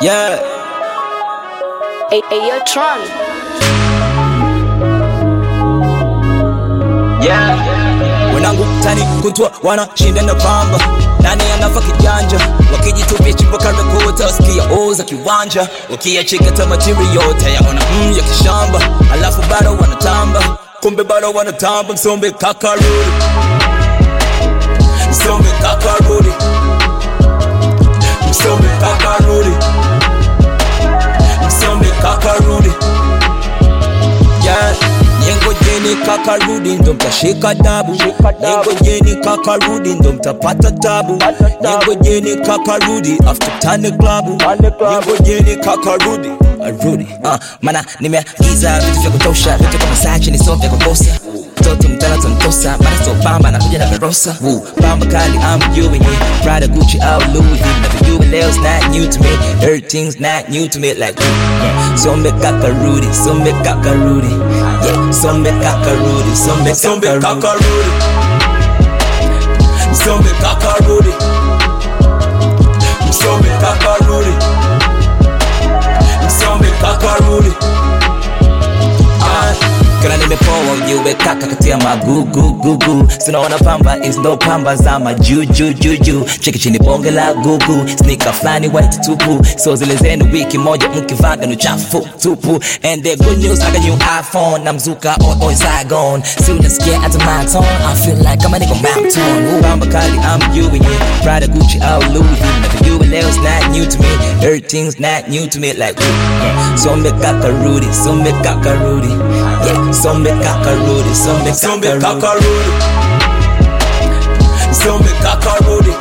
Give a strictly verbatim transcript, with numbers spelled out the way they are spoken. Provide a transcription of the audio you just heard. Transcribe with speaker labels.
Speaker 1: Yeah.
Speaker 2: Hey, hey, yo, Tron.
Speaker 1: Yeah. Wanangu tani kutwa wana shinda na pamba. Nani anafa kijanja wakijitupia chimbo karekota wasikia oza kiwanja wakiachika ta material tayaona mm ya kishamba alafu bado wanatamba kumbe bado wanatamba msombe kakarudi msombe kakarudi msombe kakarudi msombe kakarudi yeah. Nyengo jeni kakarudi ndo mtashika dabu Nyengo jeni kakarudi ndo mtapata tabu Nyengo jeni kakarudi after tane klabu Nyengo jeni kakarudi Arudi uh, mana nimeagiza vitu vya kutosha Vitu kama sachi ni sofe kukosa Toto mtana tontosa Mana so bamba na kuja na merosa Woo, bamba kali I'm you and you Prada Gucci out Louis V Never you and Leo's not new to me Everything's not new to me like yeah. So me kakarudi So me kakarudi yeah. So me kakarudi So me kakarudi So me kakarudi So me kakarudi So me kakarudi Kana nimepoa ujiwe kaka katia magugu gugu Sinaona pamba is no pamba za majuju juju Cheki chini bonge la gugu Sneaker flani white tupu So zile zenu wiki moja mkivanga nuchafu tupu And the good news I got new iPhone Na mzuka on on Saigon Soon as get out of my tone I feel like I'm a nigga mountain Bamba kali I'm you and you Prada Gucci out Louis V Never you and Leo's not new to me Everything's not new to me like yeah. So me kakarudi So me kakarudi yeah. So me kakarudi So me kakarudi So me kakarudi